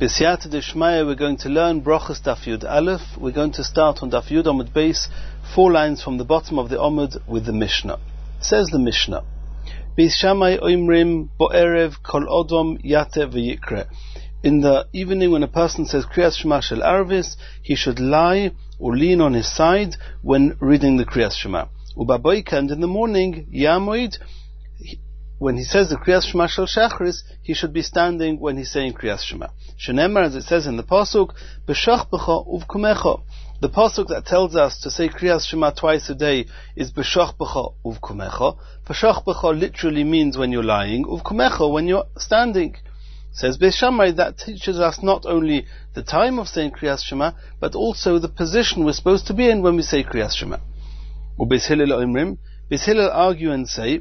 B'siyata d'shmaya, we're going to learn Brachas Daf Yud Aleph. We're going to start on Daf Yud Amud Beis, 4 lines from the bottom of the Amud with the Mishnah. Says the Mishnah, Beis Shammai oimrim bo'erev kol odom yate v'yikre. In the evening, when a person says Kriyas Shema Shel Arvis, he should lie or lean on his side when reading the Kriyas Shema. Ubaboika, and in the morning, Yamoid, when he says the Kriyas Shema Shel Shachris, he should be standing when he's saying Kriyas Shema. Shenemar, as it says in the Pasuk, B'shach b'cha uvkumecha. The Pasuk that tells us to say Kriyas Shema twice a day is B'shach b'cha uvkumecha. B'shach b'cha literally means when you're lying, uvkumecha when you're standing. Says Beis Shammai, that teaches us not only the time of saying Kriyas Shema, but also the position we're supposed to be in when we say Kriyas Shema. Beis Hillel oimrim, Beis Hillel argue and say,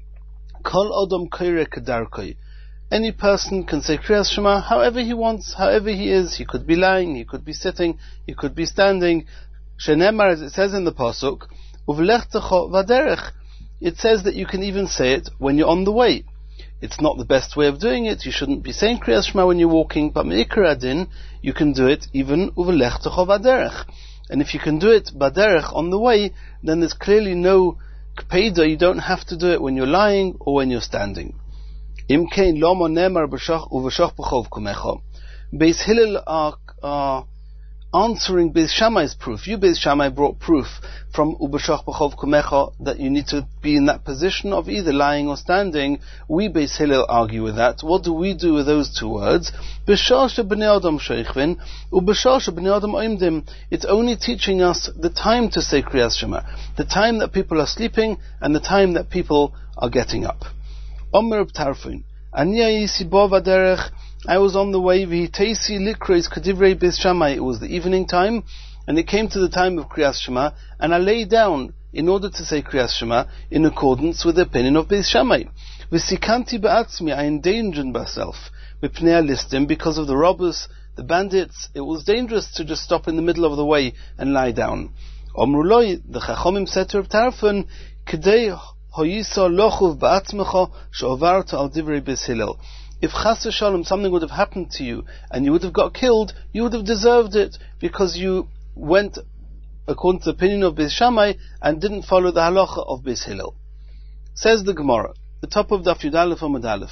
Kol odom koire kedarkoi. Any person can say Kriyas Shema however he wants, however he is. He could be lying, he could be sitting, he could be standing. Shenemar, as it says in the Pasuk, Uvlechtecho vaderech. It says that you can even say it when you're on the way. It's not the best way of doing it. You shouldn't be saying Kriyas Shema when you're walking, but me'ikar adin, you can do it even uvlechtecho vaderech. And if you can do it baderech, on the way, then there's clearly no kpeda. You don't have to do it when you're lying or when you're standing. Imkein lomo nemar b'shach uv'shach b'chov kumecha. Beis Hillel are answering Beis Shammai's proof. You, Beis Shammai, brought proof from uv'shach b'chov kumecha that you need to be in that position of either lying or standing. We, Beis Hillel, argue with that. What do we do with those two words? B'shah shebnei adam sheichvin u'b'shah shebnei adam oimdim. It's only teaching us the time to say Kriyas Shema, the time that people are sleeping and the time that people are getting up. Omer b'tarfin anya yisi bo vaderech. I was on the way, v'hiteisi likreis kedivrei Beis Shammai. It was the evening time, and it came to the time of Kriyas Shema, and I lay down in order to say Kriyas Shema in accordance with the opinion of Beis Shammai. V'sikanti ba'atzmi, I endangered myself, mipnei listim, because of the robbers, the bandits. It was dangerous to just stop in the middle of the way and lie down. Omruloi, the Chachomim said to Reb Tarfon, Kedei hoyisa lochuv ba'atzmecha she'ovarta al divrei Beis Hillel. If chas v'shalom something would have happened to you and you would have got killed, you would have deserved it because you went according to the opinion of Beis Shammai and didn't follow the halacha of Beis Hillel. Says the Gemara, the top of Daf Yud Aleph Amud Aleph.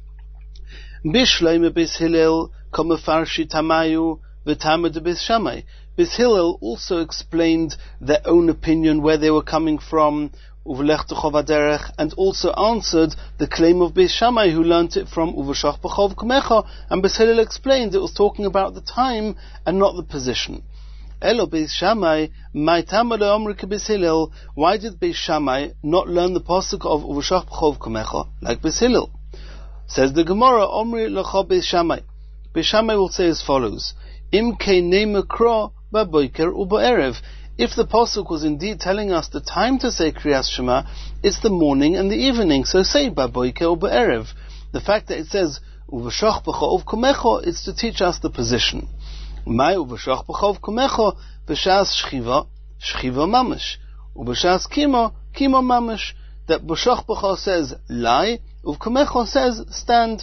Bishleime Beis Hillel komefarshi tamayu v'tamad Beis Shammai. Beis Hillel also explained their own opinion, where they were coming from, uvlechtecho vaderech, and also answered the claim of Beis Shammai, who learnt it from uv'shach b'chov kumecha, and Beis Hillel explained it was talking about the time and not the position. Elo Beis Shammai, my tamad omri ke Beis Hillel. Why did Beis Shammai not learn the pasuk of uv'shach b'chov kumecha like Beis Hillel? Says the Gemara, omri lecha Beis Shammai. Beis Shammai will say as follows: Im kei neimer kro ba'boiker u'ba'erev. If the pasuk was indeed telling us the time to say Kriyas Shema, it's the morning and the evening. So say ba'boiker or ba'erev. The fact that it says uv'shach b'cha uvkumecha, it's to teach us the position. My uv'shach b'cha uvkumecha b'shas shchiva mamash, ub'shas kimo mamash. That b'shach b'cha says lie, uvkumecha says stand.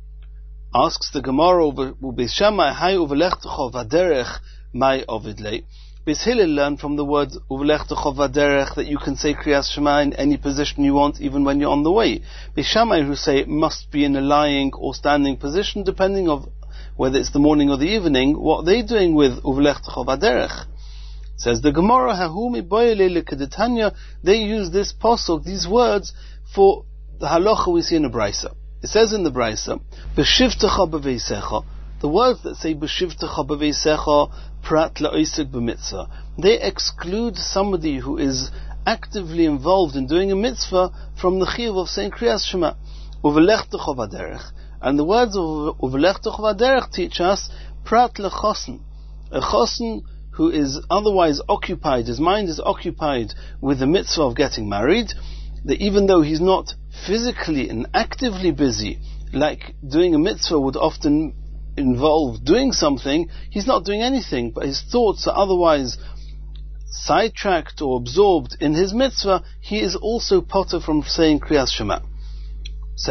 Asks the Gemara, u'beis Shammai hay uv'lechtecha vaderech mai ovidlei. Beis Hillel learned from the words uv'lechtecho vaderech that you can say Kriyas Shema in any position you want, even when you're on the way. Beis Shammai, who say it must be in a lying or standing position, depending on whether it's the morning or the evening, what they're doing with uv'lechtecho vaderech. Says the Gemara, hahumi boyele lekedetanya, they use this pasuk, these words, for the halacha we see in the Brisa. It says in the Brisa, b'shivtecha b'veisecha. The words that say b'shivtecha b'veisecha prat la'oisek b'mitzvah, they exclude somebody who is actively involved in doing a mitzvah from the chiyuv of saying Kriyas Shema. Uv'lechtecho vaderech. And the words of uv'lechtecho vaderech teach us prat lechosen. A chosen who is otherwise occupied, his mind is occupied with the mitzvah of getting married, that even though he's not physically and actively busy, like doing a mitzvah would often involve doing something, he's not doing anything, but his thoughts are otherwise sidetracked or absorbed in his mitzvah, he is also potter from saying Kriyas Shema. Says the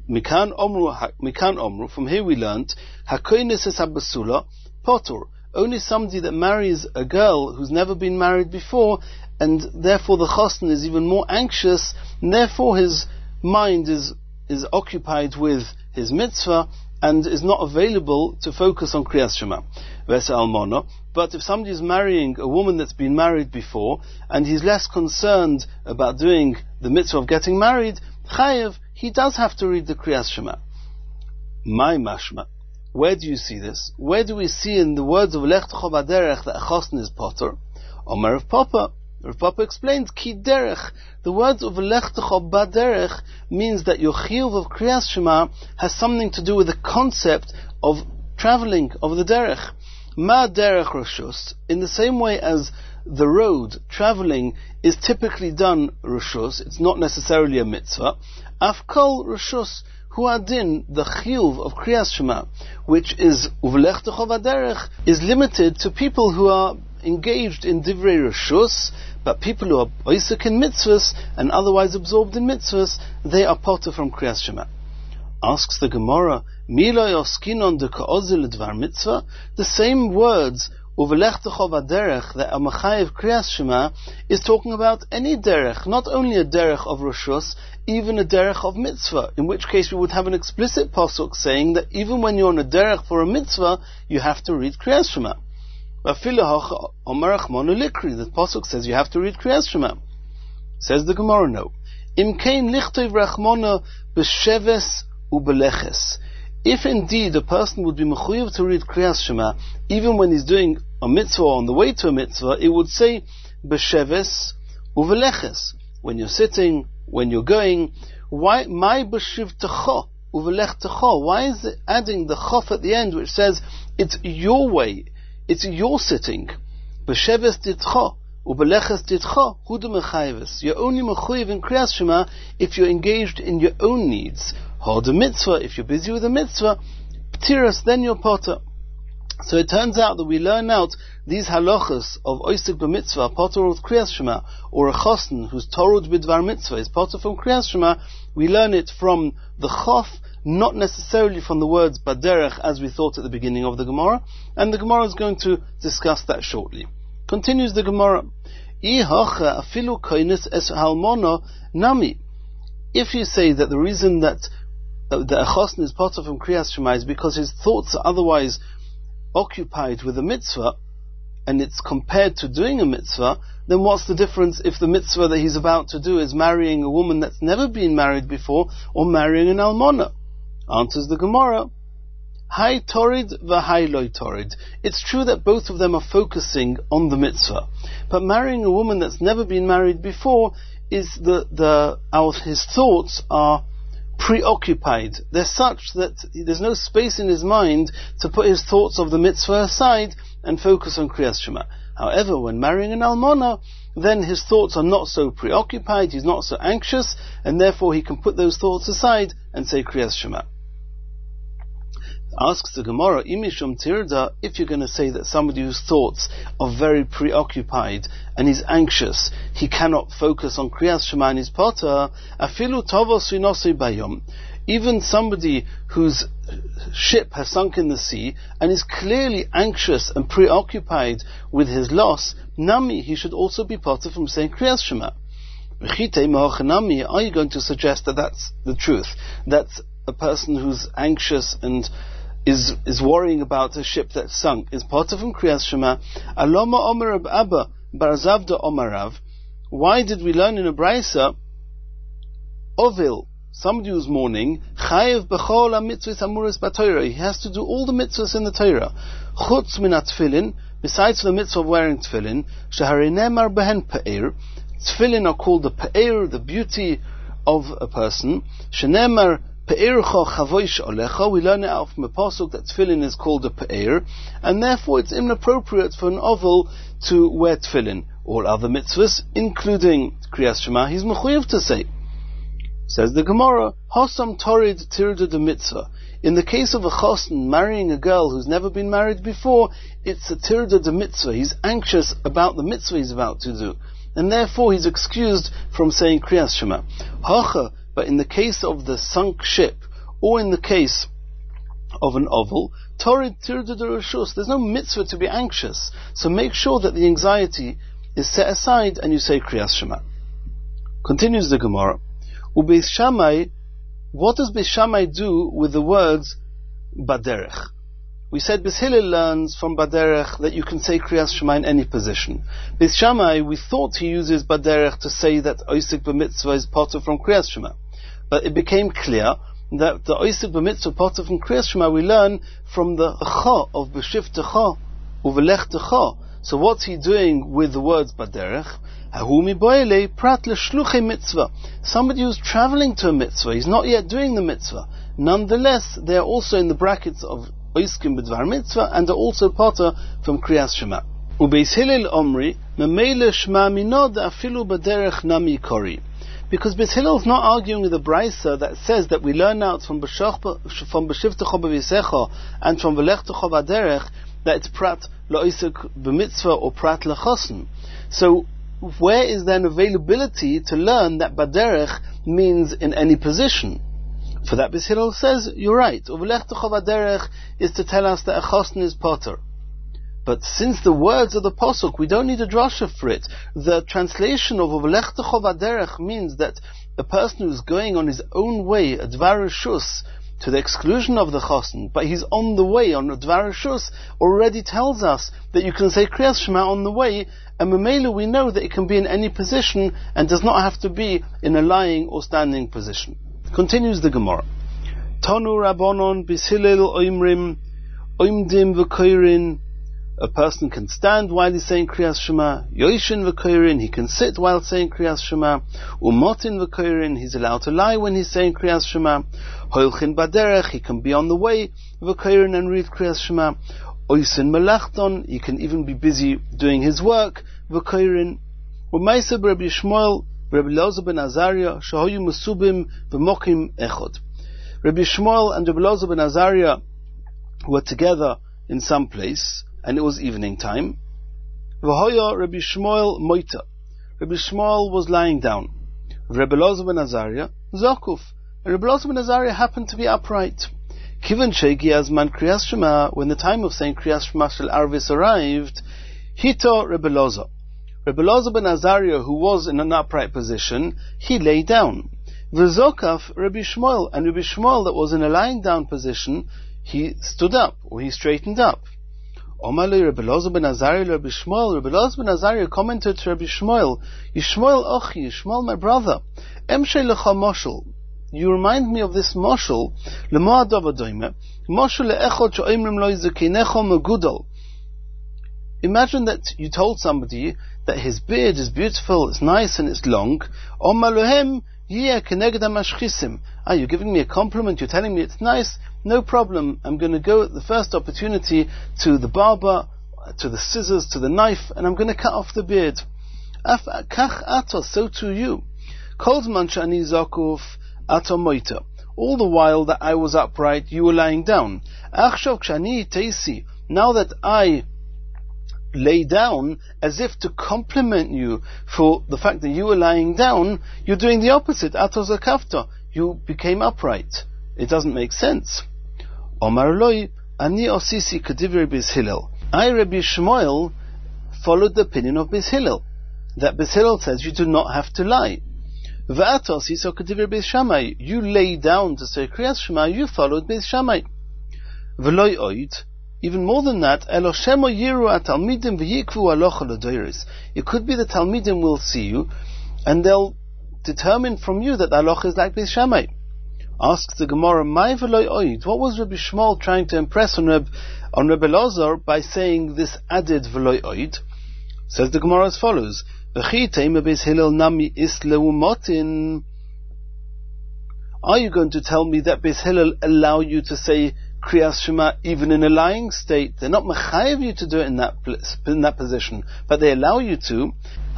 Mikan omru, from here we learnt, hakoines es habasula, potur, only somebody that marries a girl who's never been married before, and therefore the chosn is even more anxious, and therefore his mind is occupied with his mitzvah, and is not available to focus on Kriyas Shema. Vesa almona. But if somebody is marrying a woman that's been married before, and he's less concerned about doing the mitzvah of getting married, chayev, he does have to read the Kriyas Shema. My mashma. Where do you see this? Where do we see in the words of Lech Techo Baderech that a chosn is potter? Omer Rav Papa. Rav Papa explains, Ki derech. The words of Lech Techo Baderech means that your chiyuv of Kriyas Shema has something to do with the concept of traveling, of the derech. Ma derech rishus. In the same way as the road, traveling, is typically done rishus, it's not necessarily a mitzvah. Afkol rishus. Huadin, the chiyuv of Kriyas Shema, which is uvlech techo vaderech, is limited to people who are engaged in divrei reshus, but people who are oisek in mitzvahs and otherwise absorbed in mitzvahs, they are potter from Kriyas Shema. Asks the Gemara, Mila yoskinon de ka'ozil dvar mitzvah, the same words uvlech techo vaderech that are machayev Kriyas Shema is talking about any derech, not only a derech of reshus, even a derech of mitzvah, in which case we would have an explicit pasuk saying that even when you're on a derech for a mitzvah, you have to read Kriyas Shema. The pasuk says you have to read Kriyas Shema. Says the Gemara, no. Im kein lichtov rachmona b'sheves ubeleches. If indeed a person would be mechuyev to read Kriyas Shema, even when he's doing a mitzvah or on the way to a mitzvah, it would say b'sheves ubeleches. When you're sitting, when you're going, why my b'shiv techo uvelech techo? Why is it adding the chof at the end, which says it's your way, it's your sitting? B'sheves ditcho ubeleches ditcho hudu mechayeves. You're only mechuyev in Kriyas Shema if you're engaged in your own needs. Hold a mitzvah, if you're busy with a mitzvah, ptiras, then you're potter. So it turns out that we learn out these halachas of oisik b'mitzvah, potter with Kriyas Shema, or a chosn who's torud b'dvar mitzvah is potter from Kriyas Shema. We learn it from the chof, not necessarily from the words baderech as we thought at the beginning of the Gemara, and the Gemara is going to discuss that shortly. Continues the Gemara, I afilu koines es halmono nami. If you say that the reason that a chosn is potter from Kriyas Shema is because his thoughts are otherwise occupied with a mitzvah, and it's compared to doing a mitzvah, then what's the difference if the mitzvah that he's about to do is marrying a woman that's never been married before, or marrying an almona? Answers the Gemara, Hai torid v'hai loy torid. It's true that both of them are focusing on the mitzvah, but marrying a woman that's never been married before is his thoughts are preoccupied. They're such that there's no space in his mind to put his thoughts of the mitzvah aside and focus on Kriyas Shema. However, when marrying an almona, then his thoughts are not so preoccupied, he's not so anxious, and therefore he can put those thoughts aside and say Kriyas Shema. Asks the Gemara, Imishum tirda, if you're going to say that somebody whose thoughts are very preoccupied and is anxious, he cannot focus on Kriyas Shema and his potter, afilu tovos vinosei bayom, even somebody whose ship has sunk in the sea and is clearly anxious and preoccupied with his loss, nami, he should also be potter from saying Kriyas Shema. Are you going to suggest that that's the truth? That a person who's anxious and is worrying about a ship that's sunk is potter from Kriyas Shema? Aloma Omer Abba Barzavda Omarav. Why did we learn in a Braisa, Ovil, somebody who's mourning, Chayev b'chol ha-mitzvahs hamuras b'Torah, he has to do all the mitzvahs in the Torah. Chutz min ha-tfilin, besides the mitzvah of wearing tfilin, sheharei nemar behen pa'ir. Tfilin are called the pa'ir, the beauty of a person. Shenemar pe'ircha chavoish olecha. We learn it out from a pasuk that tefillin is called a pe'ir, and therefore it's inappropriate for an oval to wear tefillin. All other mitzvahs, including Kriyas Shema, he's mechuyev to say. Says the Gemara, Hosam torid tirda de mitzvah. In the case of a chosn marrying a girl who's never been married before, it's a tirda de mitzvah. He's anxious about the mitzvah he's about to do, and therefore he's excused from saying Kriyas Shema. Hacha, but in the case of the sunk ship, or in the case of an oval, there's no mitzvah to be anxious. So make sure that the anxiety is set aside and you say Kriyas Shema. Continues the Gemara. Ubeis Shammai, what does Beis Shammai do with the words Baderech? We said Beis Hillel learns from Baderech that you can say Kriyas Shema in any position. Beis Shammai, we thought he uses Baderech to say that Oisik b'mitzvah is potter from Kriyas Shema. But it became clear that the Oisik b'mitzvah potter from Kriyas Shema we learn from the Cha of B'shivtecha u'velechtecha. So what's he doing with the words Baderech? Somebody who's traveling to a mitzvah, he's not yet doing the mitzvah. Nonetheless, they are also in the brackets of Oiskim b'dvar mitzvah and are also potter from Kriyas Shema. Ubeis Hillel Omri, Memele Shema Minod Afilu Baderech Nami Kori. Because Beis Hillel is not arguing with the Brisa that says that we learn out from B'shivtecha b'visecha and from V'lechtecha Baderech that it's prat la'oisik b'mitzvah or prat la'chosn. So where is then availability to learn that Baderech means in any position? For that Beis Hillel says, you're right. U'v'lechtecha Baderech is to tell us that a chosn is potter. But since the words of the Pasuk, we don't need a drasha for it. The translation of U'v'lechtecha Baderech means that a person who's going on his own way, a dvar reshus, to the exclusion of the chosn, but he's on the way, on a dvar reshus, already tells us that you can say Kriyas Shema on the way, and Memela we know that it can be in any position and does not have to be in a lying or standing position. Continues the Gemara. Tonu Rabbanon Beis Hillel Oimrim Oimdim v'koirin. A person can stand while he's saying Kriyas Shema. Yoishin v'koirin, he can sit while saying Kriyas Shema. Umotin v'koirin, he's allowed to lie when he's saying Kriyas Shema. Hoilchin baderech, he can be on the way v'koirin and read Kriyas Shema. Oisin melachton, he can even be busy doing his work v'koirin. U'maiseb Rabbi Shmuel Rabbi Elazar ben Azariah shahoyu musubim v'mokim echod. Rabbi Shmuel and Rabbi Elazar ben Azariah were together in some place, and it was evening time. V'hoya Rabbi Shmuel moita. Rabbi Shmuel was lying down. Rabbi Elazar ben Azariah zakuf. And Rabbi Elazar ben Azariah happened to be upright. Kivan shegi azman Kriyas Shema, when the time of saying Kriyas Shema shel Arvis arrived, hito Rabbi Elazar. Rabbi Elazar ben Azariah, who was in an upright position, he lay down. V'zokaf Rabbi Shmuel, and Rabbi Shmuel that was in a lying down position, he stood up, or he straightened up. Omalei Rabbi Elazar ben Azariah Rabbi Shmuel. Rabbi Elazar ben Azariah commented to Rabbi Shmuel, Yishmuel ochi, Yishmuel my brother, emshei lecha moshel. You remind me of this moshel, lemoad avadoime, moshel leechot she'oimrim lo yizakinecho megudol. Imagine that you told somebody that his beard is beautiful, it's nice and it's long. Omalohem yeh keneged hamashchisim. You're giving me a compliment, you're telling me it's nice, no problem. I'm going to go at the first opportunity to the barber, to the scissors, to the knife, and I'm going to cut off the beard. Kach ato, so too you. Kol zman shani zakuf ato moita. All the while that I was upright, you were lying down. Achshav kshani teisi. Now that I lay down, as if to compliment you for the fact that you were lying down, you're doing the opposite. Ato zakafta. You became upright. It doesn't make sense. Omar loy ani osisi kadivri Beis Hillel. I, Rabbi Shmuel, followed the opinion of Beis Hillel, that Beis Hillel says you do not have to lie. V'ato osiso kadivri Beis Shammai. You lay down to say Kriyas Shema, you followed Beis Shammai. V'loy oid. Even more than that, Eloshemo yiru atalmidim v'yikvu alocha l'doiris. It could be the Talmidim will see you, and they'll determine from you that the halacha is like Beis Shammai. Asks the Gemara, Mai v'loy oid. What was Rabbi Shmuel trying to impress on Rabbi Elazar by saying this added v'loy oid? Says the Gemara as follows: V'chi teima Beis Hillel nami isleu motin. Are you going to tell me that Beis Hillel allow you to say Kriyas Shema even in a lying state? They're not mechayev you to do it in that position, but they allow you to.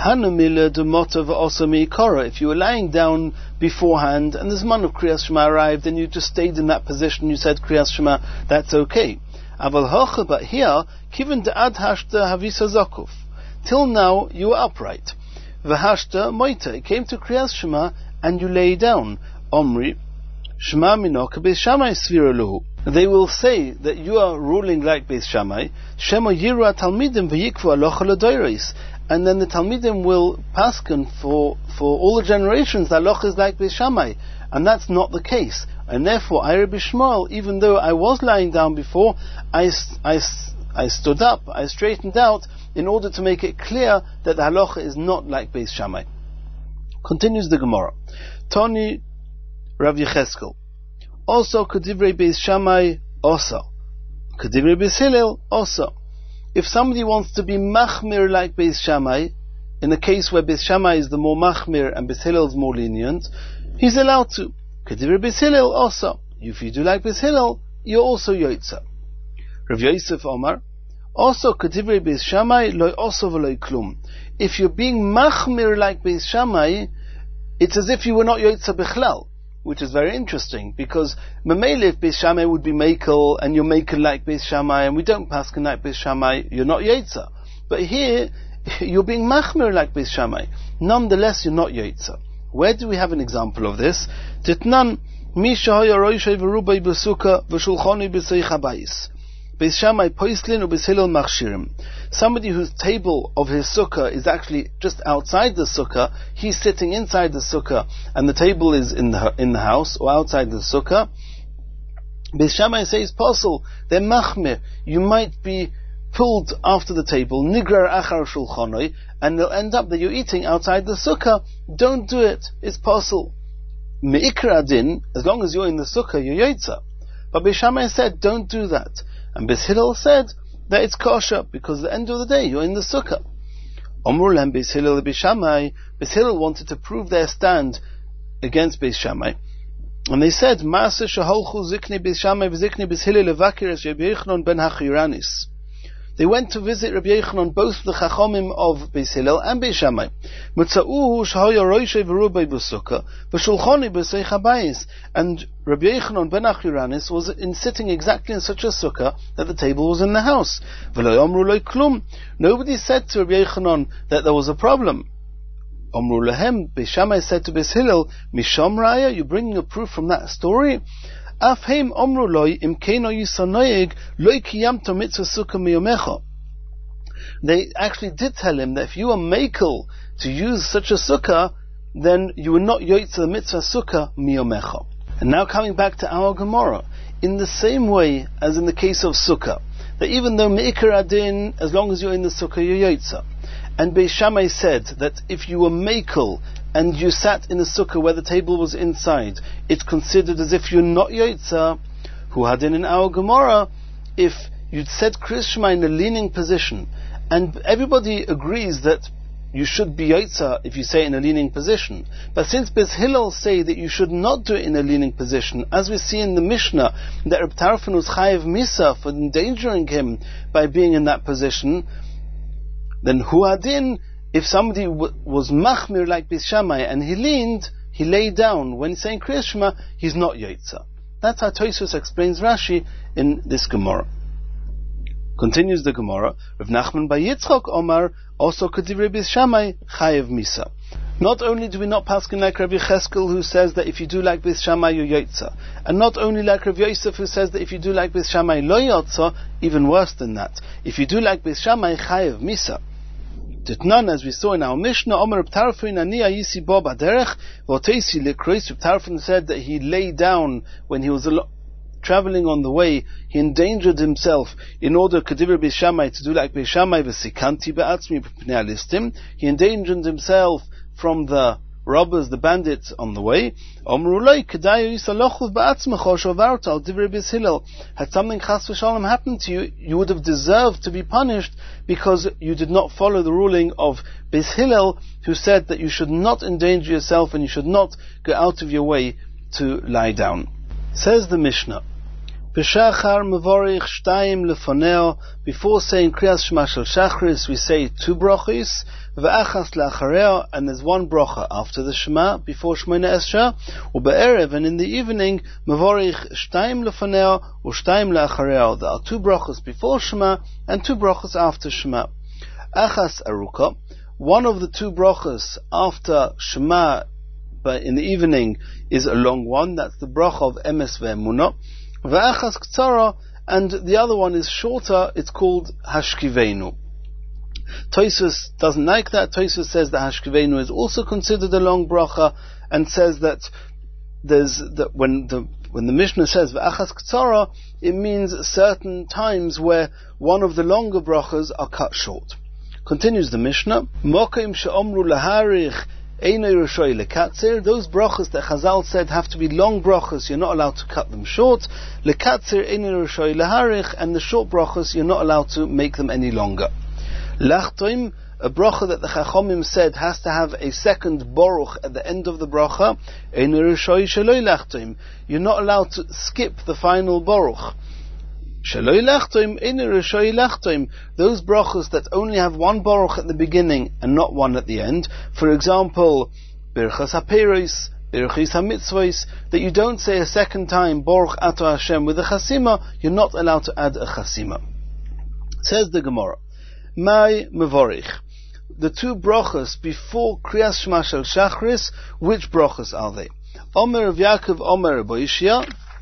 If you were lying down beforehand and the Zman of Kriyas Shema arrived and you just stayed in that position, you said Kriyas Shema, that's okay. But here, kiven de'ad hashta havisa zakuf. Till now you were upright. V'hashta moita. It came to Kriyas Shema and you lay down. Omri, Shema mino ka Beis Shammai svira lahu. They will say that you are ruling like Beis Shammai. Shema yiru talmidim v'yikvu alocha l'doros. And then the Talmidim will paskin for all the generations that alocha is like Beis Shammai. And that's not the case. And therefore, I, Rabbi Shmuel, even though I was lying down before, I stood up, I straightened out, in order to make it clear that the halacha is not like Beis Shammai. Continues the Gemara. Toni Rav Yecheskel. Also, Kedivrei Beis Shammai, also. Kedivrei Beis Hillel, also. If somebody wants to be machmir like Beis Shammai, in a case where Beis Shammai is the more machmir and Beis Hillel is more lenient, he's allowed to. Kedivrei Beis Hillel, also. If you do like Beis Hillel, you're also Yotza. Rav Yosef Omar. Also, Kedivrei Beis Shammai, loy oso v'loy klum. If you're being machmir like Beis Shammai, it's as if you were not Yotza Bichlal, which is very interesting, because Mamele, if Beis Shammai would be Mekel, and you're Mekel like Beis Shammai, and we don't paskin like Beis Shammai, you're not Yotza. But here, you're being machmir like Beis Shammai. Nonetheless, you're not Yotza. Where do we have an example of this? Titnan, mi shahoya roishay v'rubai b'suka v'shulchoni b'seich habayis. Beis Shammai poislin u Beis Hillel machshirim. Somebody whose table of his sukkah is actually just outside the sukkah, he's sitting inside the sukkah, and the table is in the house or outside the sukkah. Beis Shammai says, "Posel, they're machmir. You might be pulled after the table, nigrar achar shulchanoi, and it'll end up that you're eating outside the sukkah. Don't do it. It's posel. Meikra adin, as long as you're in the sukkah, you're yotza." But Beis Shammai said, "Don't do that." And Beis Hillel said that it's kosher, because at the end of the day, you're in the sukkah. Omru lem Beis Hillel Beis Shammai. Beis Hillel wanted to prove their stand against Beis Shammai. And they said, Maaseh shaholchu zikni Beis Shammai v'zikni Beis Hillel levakir es Rabbi Yochanan ben Hachiranis. They went to visit Rabbi Yochanan, both the Chachomim of Beis Hillel and Beis Shammai. Mutza'uhu shahoya roishay v'rubai b'sukkah v'shulchoni b'seich habayis. And Rabbi Yochanan ben Achiranis was sitting exactly in such a sukkah that the table was in the house. V'lo omru lo klum. Nobody said to Rabbi Yochanan that there was a problem. Omru lehem. Beis Shammai said to Beis Hillel, Misham raya, you're bringing a proof from that story? Afheim omru loy im keino yisanoyeg loy kiyamto mitzvah sukkah miyomecha. They actually did tell him that if you were makel to use such a sukkah, then you were not yotza the mitzvah sukkah miyomecha. And now coming back to our Gemara, in the same way as in the case of sukkah, that even though meikar adin, as long as you're in the sukkah, you're yotza. And Beis Shammai said that if you were makel and you sat in a sukkah where the table was inside, it's considered as if you're not yotza. Who had in our Gemara, if you'd said Kriyas Shema in a leaning position, and everybody agrees that you should be yotza if you say it in a leaning position. But since Beis Hillel say that you should not do it in a leaning position, as we see in the Mishnah, that Reb Tarfon was chayev misa for endangering him by being in that position, then hu adin, if somebody was machmir like Beis Shammai and he lay down when he's saying Kriyas Shema, he's not yotza. That's how Tosfos explains Rashi in this Gemara. Continues the Gemara, Rav Nachman bar Yitzchok Omar, also Kedivrei Beis Shammai, chayev misa. Not only do we not paskin like Rabbi Cheskel, who says that if you do like Beis Shammai, you're yotza, and not only like Rav Yosef, who says that if you do like Beis Shammai, lo yotza, even worse than that. If you do like Beis Shammai, chayev misa. None, as we saw in our Mishnah, Omer Reb Tarfon ani ayisi bo baderech v'oteisi lekrois. Reb Tarfon said that he lay down when he was traveling on the way. He endangered himself in order Kedivrei Beis Shammai to do like Beis Shammai v'sikanti be'atzmi b'pnei alistim. He endangered himself from the robbers, the bandits on the way. Omru loi kedayu yisalochuv be'atzmecho shovarta al divrei Beis Hillel. Had something chas v'shalom happened to you, you would have deserved to be punished because you did not follow the ruling of Beis Hillel, who said that you should not endanger yourself and you should not go out of your way to lie down. Says the Mishnah, B'shachar mevorich shtayim lefoneo. Before saying Kriyas Shema shel Shachris, we say 2 brachos, ve'achas le'achareo, and there's 1 bracha after the Shema, before Shemona Esra, u'be'erev, and in the evening, mevorich shtayim lefoneo, u'shtayim le'achareo. There are 2 brachos before Shema, and 2 brachos after Shema. Achas aruka, one of the 2 brachos after Shema, in the evening is a long one. That's the bracha of emes ve'emunah. Ve'achas ktsara, and the other one is shorter. It's called hashkivenu. Tosfos doesn't like that. Tosfos says that hashkivenu is also considered a long bracha, and says that when the Mishnah says ve'achas ktsara, it means certain times where one of the longer brachas are cut short. Continues the Mishnah, Mokim she'omru laharich einay rishoi lekatzir. Those brachas that Chazal said have to be long brachas, you're not allowed to cut them short. Lekatzir einay rishoi laharich, and the short brachas, you're not allowed to make them any longer. Lachtoim, a bracha that the Chachamim said has to have a second baruch at the end of the bracha. Einay rishoi sheloi lachtoim. You're not allowed to skip the final baruch. Sheloi lachtoim, einay rishoi lachtoim. Those brachas that only have one baruch at the beginning and not one at the end. For example, birchas haperos, birchas hamitzvos, that you don't say a second time baruch ato Hashem with a chasima. You're not allowed to add a chasima. Says the Gemara, Mai mevorich. The two brachas before Kriyas Shema Shel Shachris, which brachas are they? Omer of Yaakov, Omer of Boishia,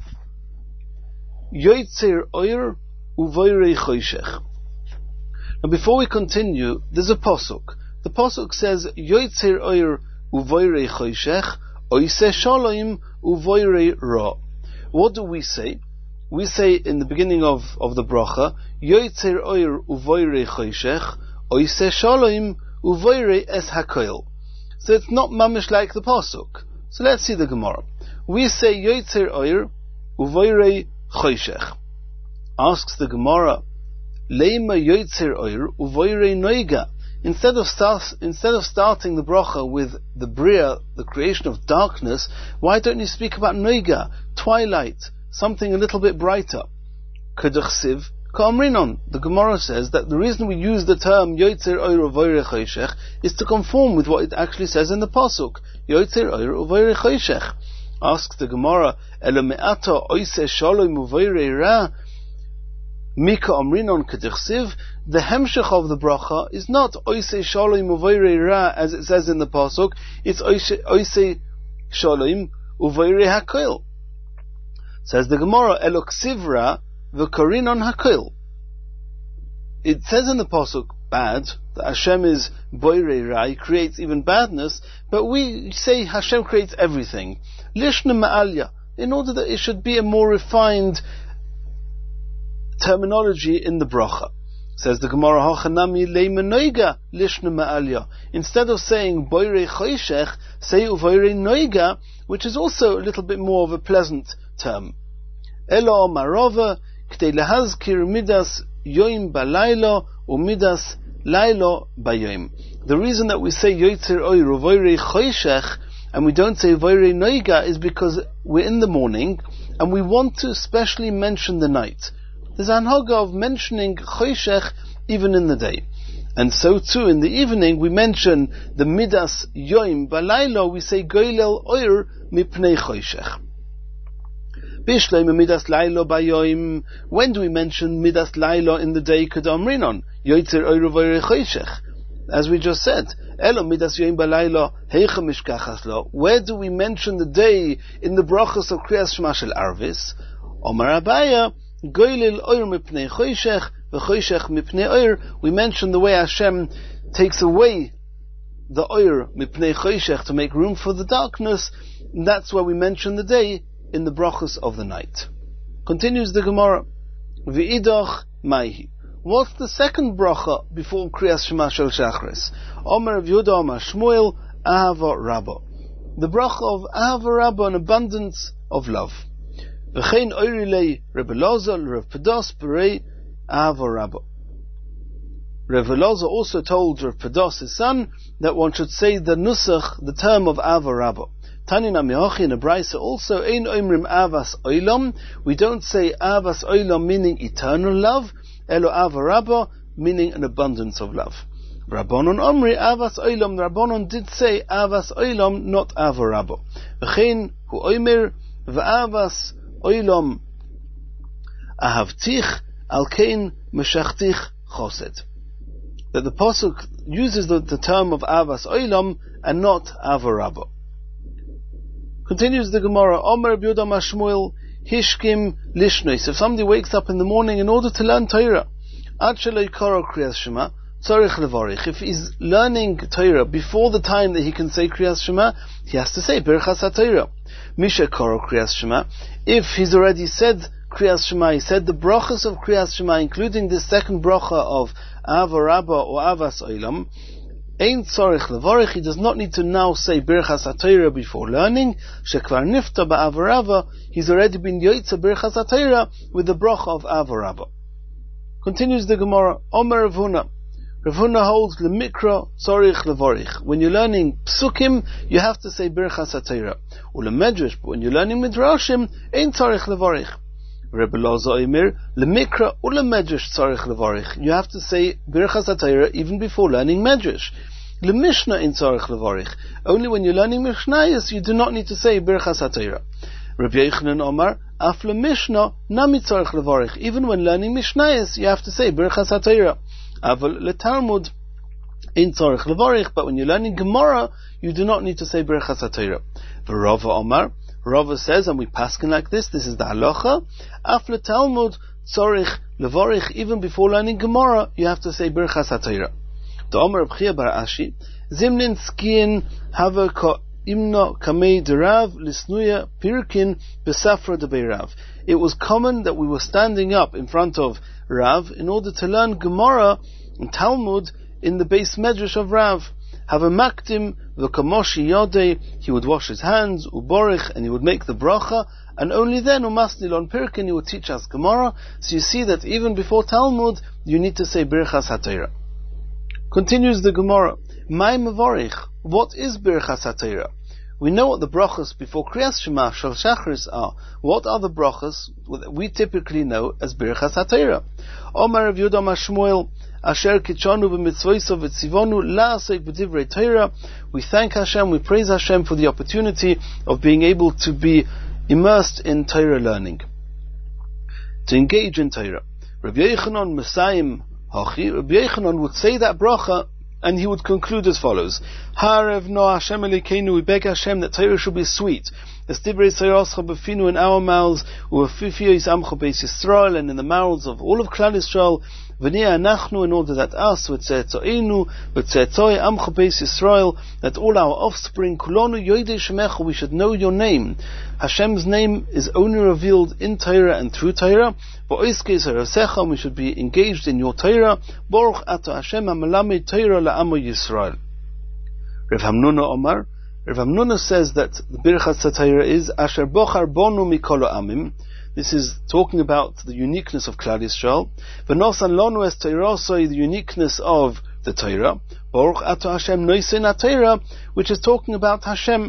Yoitzer Oyer Uvoirei Choshech. Now before we continue, there's a pasuk. The pasuk says Yoitzer Oyer Uvoirei Choshech, Oiseh Shalom Uvoirei Ra. What do we say? We say in the beginning of the bracha, Yoitzer Oyer Uvoirei Choshech, Oiseh Shalom Uvoirei Es Hakoil. So it's not mamish like the pasuk. So let's see the Gemara. We say Yoitzer Oyer Uvoirei Choshech. Asks the Gemara, Leima Yoitzer Oyer Uvoirei Noiga. Instead of starting the bracha with the bria, the creation of darkness, why don't you speak about Noiga, twilight, something a little bit brighter? Kedachsiv Ka'amrinon. The Gemara says that the reason we use the term Yoitzer Oyer Uvoirei Choshech is to conform with what it actually says in the pasuk. Yoitzer Oyer Uvoirei Choshech. Asks the Gemara, Elo me'ata oiseh shalom uvoirei ra, mika amrinon kedichsiv. The hemshech of the bracha is not oiseh shalom uvoirei ra as it says in the pasuk. It's oiseh shalom uvoirei hakoil. Says the Gemara, Elo ksiv ra v'korinon hakoil. It says in the pasuk bad, that Hashem is boirei ra, He creates even badness, but we say Hashem creates everything. Lishna ma'alya, in order that it should be a more refined terminology in the bracha. Says the Gemara, Hachanami leimenoiga lishna ma'alya. Instead of saying boirei choshech, say uvoirei noiga, which is also a little bit more of a pleasant term. Elo marova k'tei lehazkir midas yoim balaylo umidas laylo bayoim. The reason that we say Yoitzer Oyer Uvoirei Choshech and we don't say Uvoirei Noiga is because we're in the morning and we want to specially mention the night. There's an hanhaga of mentioning Choshech even in the day. And so too in the evening we mention the Midas Yoim Balaylo, we say Goylel Oyer Mipnei Choshech. When do we mention Midas Lailo in the day? Kedamrinon Yoitzer Oyer Uvoirei Choshech, as we just said. Elo Midas Yoim Balaylo Heicha Mishkachas Lo. Where do we mention the day in the brachos of Kriyas Shema Shel Arvis? Omar Abaya Goylil Oyer Mipnei Choshech v'Choshech Mipnei Oyer. We mention the way Hashem takes away the Oyer Mipnei Choshech to make room for the darkness. And that's why we mention the day in the brachos of the night. Continues the Gemara, V'idach Maihi. What's the second bracha before Kriyas Shema Shel Shachris? Omer of Yehuda Omer Shmuel, Ahava Rabba. The bracha of Ahava Rabba, an abundance of love. V'chein Oirilei Rebbe Elazar, Rav Pedas, Berei Ahava Rabba. Rav Elazar also told Rav Pedas, his son, that one should say the nusach, the term of Ahava Rabba. Tanina Mihochi in a Braisa also, Ein Oimrim Avas Oilam. We don't say Avas Oilam meaning eternal love, Elo Ava Rabba meaning an abundance of love. Rabbanon Omri Avas Oilam. The Rabbanon did say Avas Oilam, not Ava Rabba. V'chein hu Oimer v'Avas Oilam Ahavtich Alkein Meshachtich Chosed. That the pasuk uses the term of Avas Oilam and not Ava Rabba. Continues the Gemara, Omer B'Yodam Shmuel Hishkim Lishnois. If somebody wakes up in the morning in order to learn Torah, Ad Shelo Yikaro Kriyas Shema, Tzarich Levarich. If he's learning Torah before the time that he can say Kriyas Shema, he has to say Birchas HaTorah. Misha Karo Kriyas Shema. If he's already said Kriyas Shema, he said the brachas of Kriyas Shema, including the second bracha of Ava Rabba or Avas Olam, Ein Tzarich Levarich, he does not need to now say Birchas HaTorah before learning. Shekvar Nifta Ba'Ava Rabba, he's already been Yoitza Birchas HaTorah with the bracha of Ava Rabba. Continues the Gemara, Omer Rav Huna. Rav Huna holds Lemikra Tzarich Levarich. When you're learning Psukim, you have to say Birchas HaTorah. Ulemedrash, but when you're learning Midrashim, Ein Tzarich Levarich. Rebbe Loza Omer, Lemikra Ulemedrash Tzarich Levarich. You have to say Birchas HaTorah even before learning Medrash. Lemishnah Ein Tzarich Levarich. Only when you're learning Mishnayos, you do not need to say Birchas HaTorah. Rabbi Yochanan Omar, Af lemishnah nami tzarich levarich. Even when learning Mishnayos, you have to say Birchas HaTorah. Aval leTalmud in tzarich levarich. But when you're learning Gemara, you do not need to say Birchas HaTorah. Rava Omar, Rava says, and we paskin like this. This is the halacha. Af leTalmud tzarich levarich. Even before learning Gemara, you have to say Birchas HaTorah. The Omar of Chia bar Ashi, Zimnin skiin hava ka imna kamei derav lisnuya pirkin besafra de Rav. It was common that we were standing up in front of Rav in order to learn Gemara and Talmud in the base medrash of Rav. Have a makdim v'kamoshi yodei. He would wash his hands uborich and he would make the bracha, and only then umasnil on pirkin he would teach us Gemara. So you see that even before Talmud you need to say Birchas HaTorah. Continues the Gemara. Mai mavorich. What is Birchas HaTorah? We know what the brachas before Kriyas Shema Shal Shachris are. What are the brachas that we typically know as Birchas HaTorah? Omar Rav Yudam Shmuel Asher Kitchanu v'mitzvoisav v'tzivonu la'asek b'divrei Torah. We thank Hashem, we praise Hashem for the opportunity of being able to be immersed in Torah learning, to engage in Torah. Rabbi Yochanan Mesayim Hachi. Rabbi Yochanan would say that bracha, and he would conclude as follows: Harev no Hashem Elokeinu, we beg Hashem that Torah should be sweet. As divrei Torahscha befinu in our mouths, u'afifiyos amcha beis Yisrael, and in the mouths of all of Klal Yisrael. V'niyah anachnu, in order that us, v'tze'etoinu, v'tze'etoi amcha beis Yisrael, that all our offspring, kulonu yoidei shemecha, we should know your name. Hashem's name is only revealed in Torah and through Torah. V'oiskei zerasecha, we should be engaged in your Torah. Baruch ato Hashem hamelamed Torah la'amo Yisrael. Rav Hamnuna Omar, Rav Hamnuna says that the Birchas HaTorah is Asher Bochar Bonu Mikol Amim. This is talking about the uniqueness of Klal Yisrael. V'nosan Lonu Es Torasoi, the uniqueness of the Torah. Baruch Ato Hashem Noisen HaTorah, which is talking about Hashem.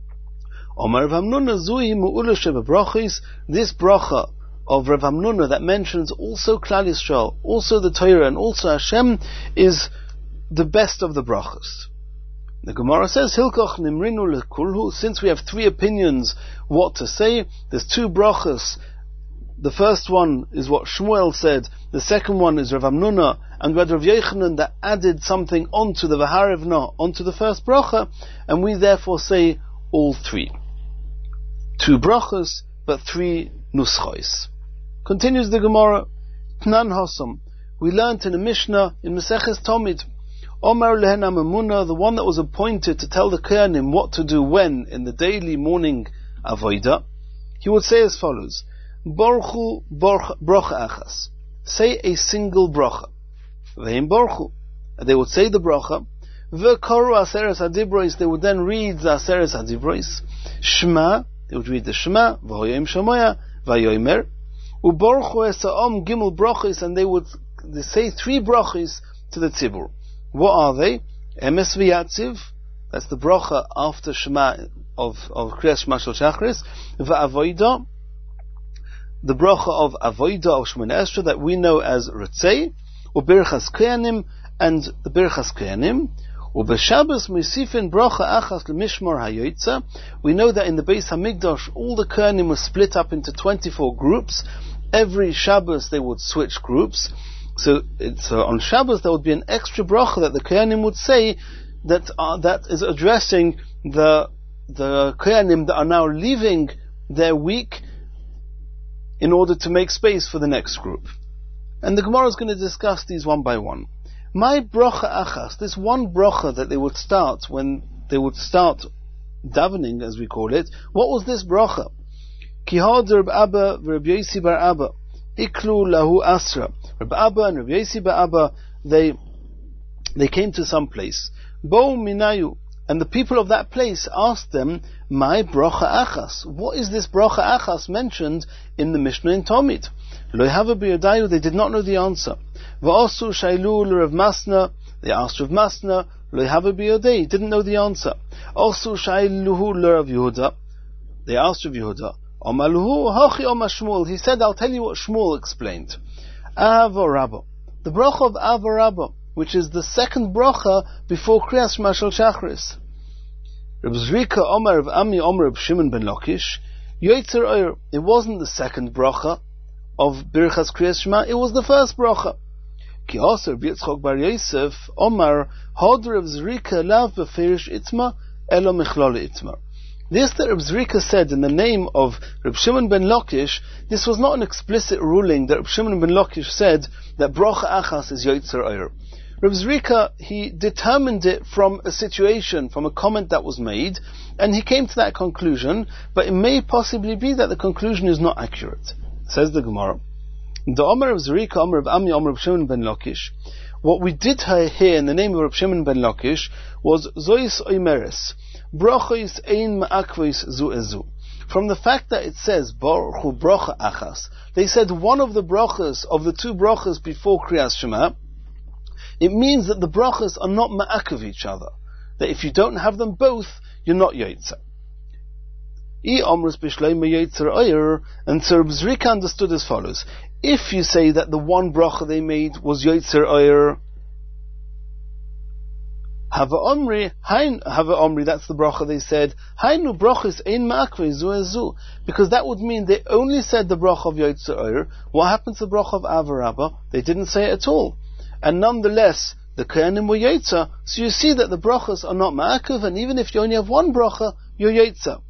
Omar Rav Hamnuna Zui Mu'ula Sheva Brachis. This bracha of Rav Hamnuna that mentions also Klal Yisrael, also the Torah, and also Hashem, is the best of the brachas. The Gemara says, Hilkoch nimrinu lekulhu. Since we have three opinions what to say, there's two brachas. The first one is what Shmuel said, the second one is Rav Hamnuna, and Rav Yochanan that added something onto the Vaharevna, onto the first bracha, and we therefore say all three. Two brachas, but three nuschos. Continues the Gemara, Tnan Hosam. We learned in the Mishnah in Maseches Tomid, Omar lehena memuna, the one that was appointed to tell the Kohanim what to do when in the daily morning avodah, he would say as follows: Borchu bracha achas. Say a single bracha. Ve'im borchu. They would say the bracha. Ve'koru aseres hadibros. They would then read the aseres hadibros. Shema. They would read the Shema. V'hoyim shamoya. V'yomer. Uborchu esa'om gimel brachis. And they would say three brachis to the tzibur. What are they? Emes v'yatziv. That's the bracha after Shema of Kriyas Shema Shel Shachris. V'avoida. The bracha of Avoida of Shemoneh Esrei that we know as Ritzei, Ubirchas Kohanim, and the Birchas Kohanim. Ubeshabbos Misifin bracha achas lemishmar hayoytza. We know that in the Beis Hamikdash all the Kohanim were split up into 24 groups. Every Shabbos they would switch groups. So on Shabbos there would be an extra bracha that the Kohanim would say that is addressing the the Kohanim that are now leaving their week in order to make space for the next group. And the Gemara is going to discuss these one by one. My brocha achas, this one brocha that they would start when they would start davening, as we call it, what was this brocha? Ki had Reb Abba v'Reb Yosi bar Abba iklu lahu asra. Reb Abba and Reb Yosi bar Abba, they came to some place. Bo minayu, and the people of that place asked them, my brocha achas, what is this brocha achas mentioned in the Mishnah in Tomid? Lo hava b'yodayu, they did not know the answer. Va'asu shailu l'Rav Masna, they asked Rav Masna, lo hava b'yodei, didn't know the answer. Also shailuhu l'Rav Yehuda, they asked Rav Yehuda, Omaluhu hachi Omar Shmuel, he said, I'll tell you what Shmuel explained. Ava Rabba, the brocha of Ava Rabba, which is the second brocha before Kriyas Shema Shel Shachris. Reb Zrika Omer of Ami Omer of Shimon ben Lakish, Yoitzer Oyer, it wasn't the second brocha of Birchas Kriyas Shema, it was the first brocha. Ki also Yitzchok bar Yosef Omar Hod Reb Zrika lav beferish itma elo michlol itma. This that Reb Zrika said in the name of Reb Shimon ben Lakish, this was not an explicit ruling that Reb Shimon ben Lakish said that brocha achas is Yoitzer Oyer. Reb Zrika, he determined it from a situation, from a comment that was made, and he came to that conclusion, but it may possibly be that the conclusion is not accurate. Says the Gemara. The Omer of Zrika, Omer of Ami, Omer of Shimon ben Lakish. What we did here in the name of Reb Shimon ben Lakish was Zois Oimeres, Brochos Ein Ma'akvos Zu Ezu. From the fact that it says Baruch Hu Brocha Achas, they said one of the brochas of the two brochas before Kriyas Shema, it means that the brachas are not ma'akav each other. That if you don't have them both, you're not yotzer. And so Reb Zrika understood as follows. If you say that the one bracha they made was yotzer oyer, Hava Omri, that's the bracha they said, Hainu brachas ein ma'akve zu ezu, because that would mean they only said the bracha of yotzer oyer. What happens to the bracha of Ava Rabba? They didn't say it at all. And nonetheless, the Kohanim were Yotzer, so you see that the brachas are not ma'akev, and even if you only have one bracha, you're Yotzer.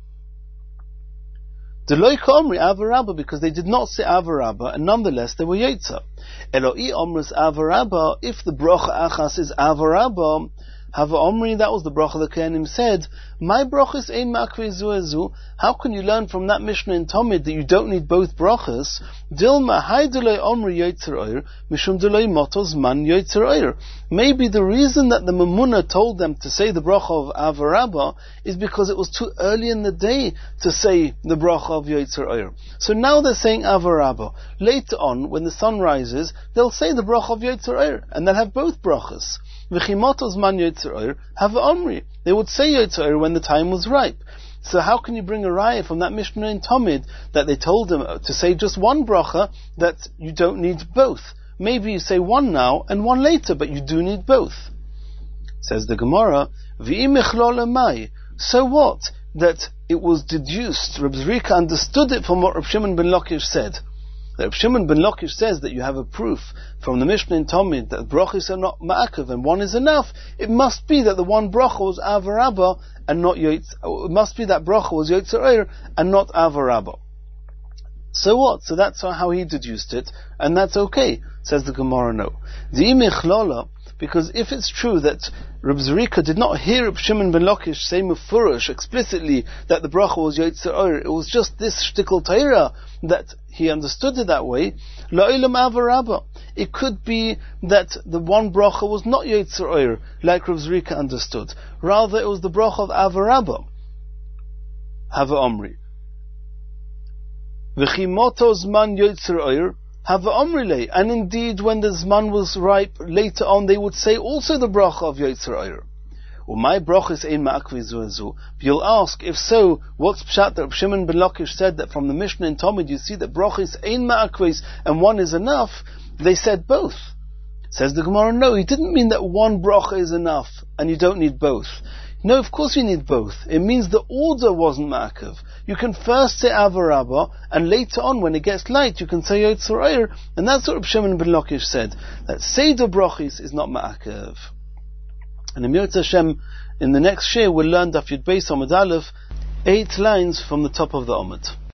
Deloi Omri Ava Rabba, because they did not say Ava Rabba, and nonetheless they were Yotzer. Eloi Omris Ava Rabba, if the bracha achas is Ava Rabba, Hava Omri, that was the bracha the Kohanim said, my brachas ein ma'akve zu ezu. How can you learn from that Mishnah in Tomid that you don't need both brachas? Dilma hay deloi Omri yotzer oyer, mishum deloi motos man yotzer oyer. Maybe the reason that the Mamuna told them to say the bracha of Ava Rabba is because it was too early in the day to say the bracha of yotzer oyer. So now they're saying Ava Rabba. Later on, when the sun rises, they'll say the bracha of yotzer oyer, and they'll have both brachas. V'chimotos man yotzer oyer, have Omri. They would say yotzer oyer when the time was ripe. So how can you bring a raya from that Mishnah in Tomid that they told them to say just one bracha, that you don't need both? Maybe you say one now and one later, but you do need both. Says the Gemara, V'im echlol emai. So what? That it was deduced, Reb Zrika understood it from what Reb Shimon ben Lakish said. That Reb Shimon ben Lakish says that you have a proof from the Mishnah in Tomid that brachos are not ma'akav and one is enough. It must be that the one bracha was Ava Rabba and not Yotzer. It must be that bracha was Yotzer Oyer and not Ava Rabba. So what? So that's how he deduced it, and that's okay. Says the Gemara, no. Because if it's true that Reb Zrika did not hear Reb Shimon ben Lakish say mufurish explicitly that the bracha was Yotzer Oyer, it was just this shtickle Torah that he understood it that way. La'ilam Ava Rabba. It could be that the one bracha was not Yotzer Oyer, like Reb Zrika understood. Rather, it was the bracha of Ava Rabba. Hava Omri. V'chimoto zman Yotzer Oyer. Have Omrile, and indeed when the Zman was ripe, later on they would say also the bracha of Yotzer Oyer. My bracha is ein ma'akve zu ezu. You'll ask, if so, what's pshat that Reb Shimon ben Lakish said that from the Mishnah in Tomid you see that bracha is ein ma'akve and one is enough? They said both. Says the Gemara, no, he didn't mean that one bracha is enough and you don't need both. No, of course you need both. It means the order wasn't ma'akav. You can first say Ava Rabba, and later on, when it gets light, you can say Yotzer Oyer, and that's what Reb Shimon ben Lakish said, that Seder Brachis is not ma'akav. And in Yotzer Hashem, in the next shir, we'll learn Daf Yud Beis Amud Aleph, 8 lines from the top of the Amud.